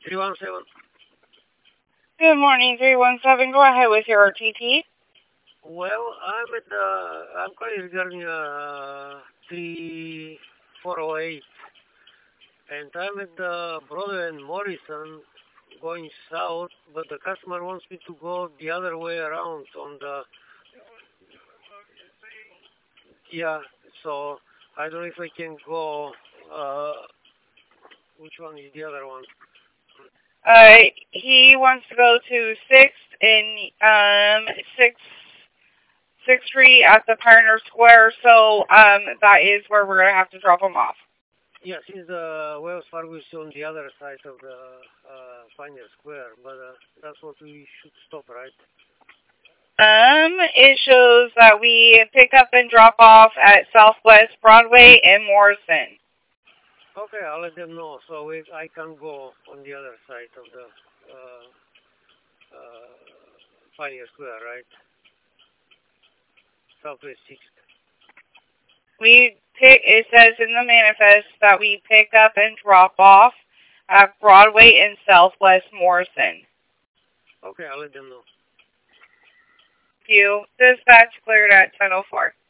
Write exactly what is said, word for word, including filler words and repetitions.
three one seven. Good morning, three one seven. Go ahead with your R T T. Well, I'm at the, I'm calling regarding uh, three four oh eight. And I'm at the Broadway and Morrison going south, but the customer wants me to go the other way around on the, yeah, so I don't know if I can go, uh, which one is the other one? Uh, he wants to go to sixth in um sixth sixth Street at the Pioneer Square. So um that is where we're gonna have to drop him off. Yes, it's the Wells Fargo is on the other side of the uh, Pioneer Square, but uh, that's what we should stop, right? Um, it shows that we pick up and drop off at Southwest Broadway and Morrison. Okay, I'll let them know so we, I can go on the other side of the uh, uh, Pioneer Square, right? Southwest sixth. We pick, it says in the manifest that we pick up and drop off at Broadway and Southwest Morrison. Okay, I'll let them know. You dispatch cleared at ten oh four.